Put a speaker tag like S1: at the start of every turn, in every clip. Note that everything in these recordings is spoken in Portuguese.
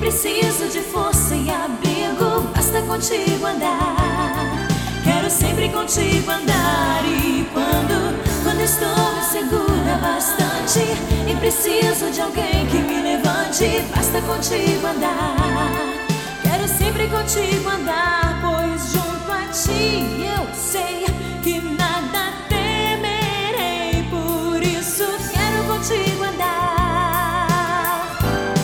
S1: preciso de força e abrigo, basta contigo andar. Quero sempre contigo andar. E quando estou insegura bastante e preciso de alguém que me levante, basta contigo andar. Quero sempre contigo andar, pois junto a ti eu sei que nada temerei. Por isso quero contigo andar.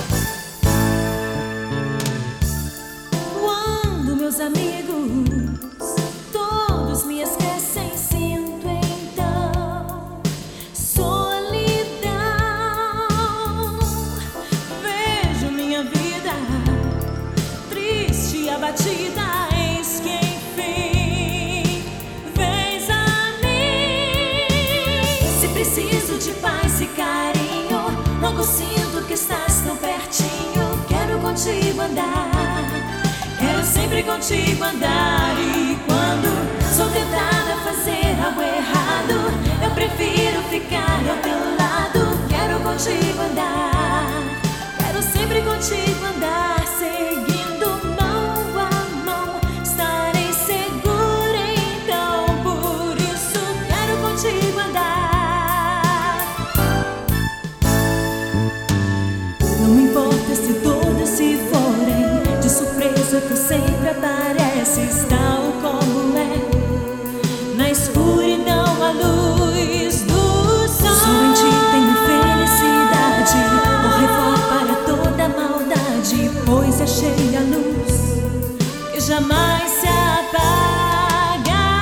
S1: Quando meus amigos todos me esquecem, sinto então solidão. Vejo minha vida triste e abatida, eis que enfim vens a mim. Se preciso de paz e carinho, logo sinto que estás tão pertinho. Quero contigo andar, quero sempre contigo andar. E quando sou tentada a fazer algo errado, eu prefiro ficar ao teu lado. Quero contigo andar, quero sempre contigo andar. Seguindo mão a mão, estarei segura então. Por isso quero contigo andar. Não importa se todos se forem, de surpresa tu sempre apareces, tal como é, na escuridão a luz do sol. Só em ti tenho felicidade, ao redor para toda maldade, pois achei a luz que jamais se apagará.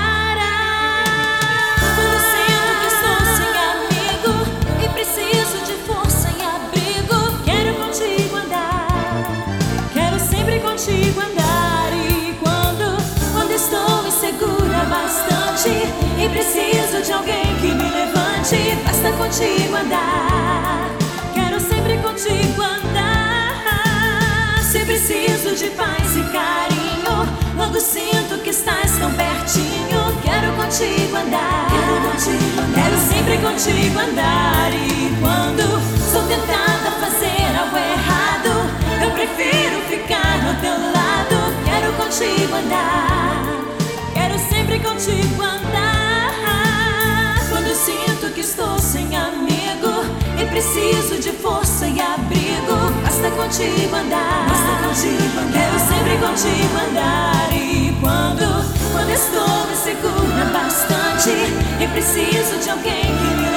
S1: Quando sinto que estou sem amigo e preciso de força e abrigo, quero contigo andar, quero sempre contigo andar. E quando estou insegura bastante e preciso de alguém que me levante, basta contigo andar. Quero sempre contigo andar. Se preciso de paz e carinho, logo sinto que estás tão pertinho. Quero contigo andar, quero sempre contigo andar. E quando sou tentada a fazer algo errado, eu prefiro ficar ao teu lado. Quero contigo andar, quero sempre contigo andar. Quando sinto que estou sem amigo e preciso de força e abrigo, basta contigo andar, quero sempre contigo andar. E quando estou insegura bastante e preciso de alguém que me